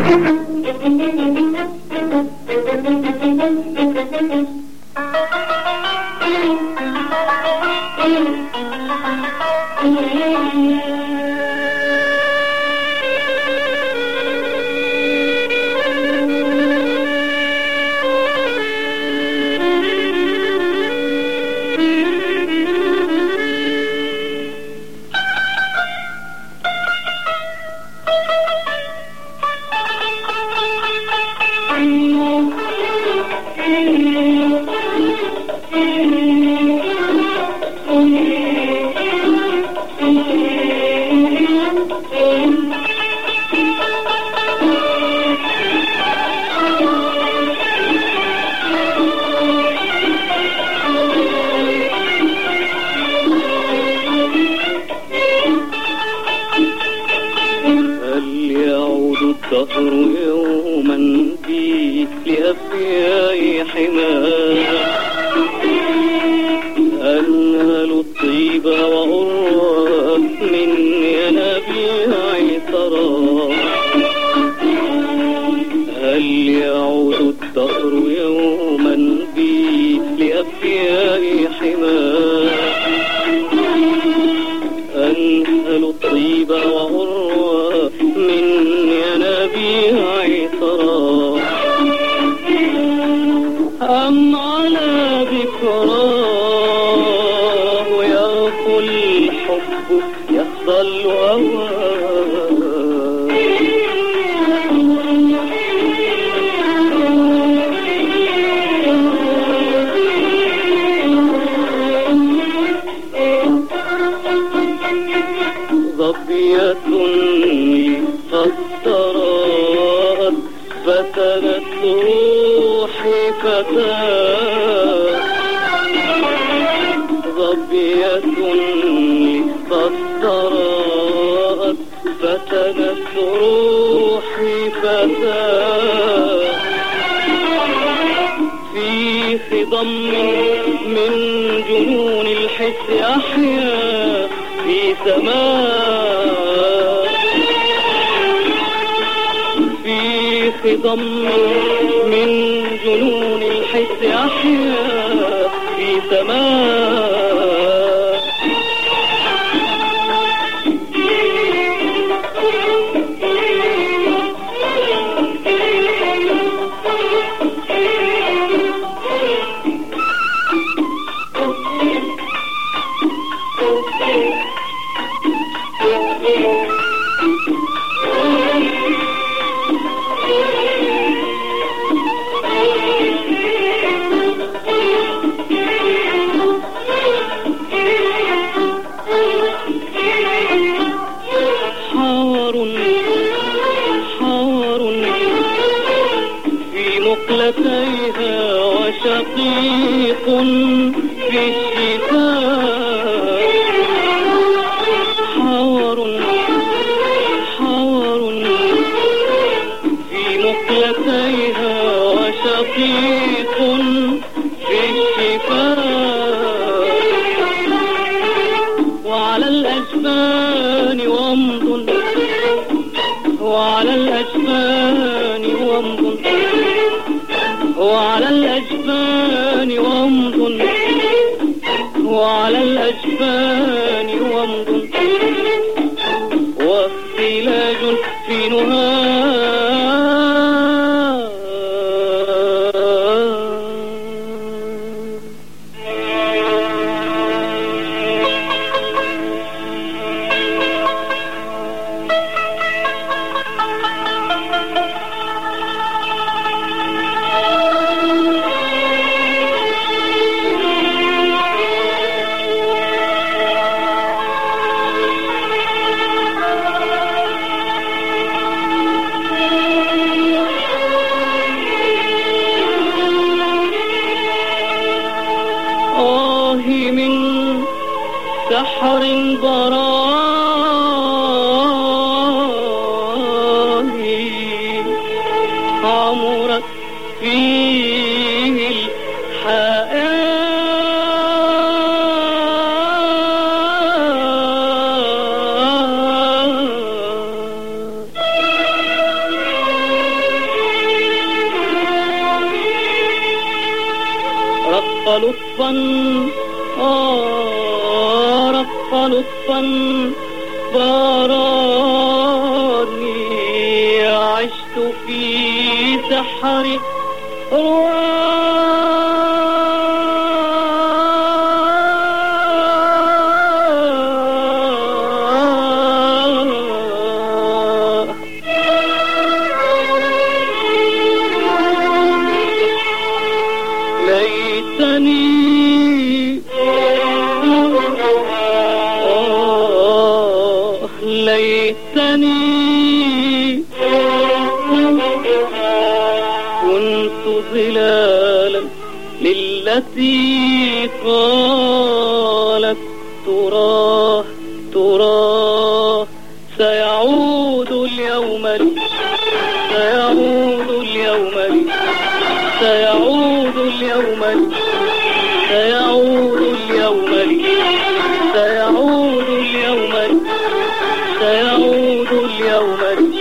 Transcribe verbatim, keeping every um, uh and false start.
الدهر يوما بي لأفياء حماه أنهل الطيب وأروى من ينابيع ترى. هل يعود الدهر يوما بي لأفياء حماه أنهل الطيب وأروى من ينابيع ترى. أم على ذكراه يرقو الحب يخضى الهوى. ظبية قد طرات فتنت روحي فتاة. ظبية قد طرات فتنت روحي فتاة. في خضم من جنون الحس أحيا في سماء. في خضم من جنون الحس أحيا في سماء. مقلتيها وشقيق في الشتاء. حور حور في مقلتيها وشقيق في الشتاء. وعلى الأجفان ومض وعلى الأجفان ومض وعلى الأجفان ومض وعلى الأجفان ومض واختلاج في نهار. من سحر ضراهي عمرت فيه الحياة. لطفا آه رق لطفا باراني عشت في سحر ليتني آه ليتني كنت ظلالا للتي قالت تراه تراه سيعود اليوم لي سيعود اليوم لي سيعود اليوم لي سيعود اليوم لي سيعود اليوم لي سيعود اليوم لي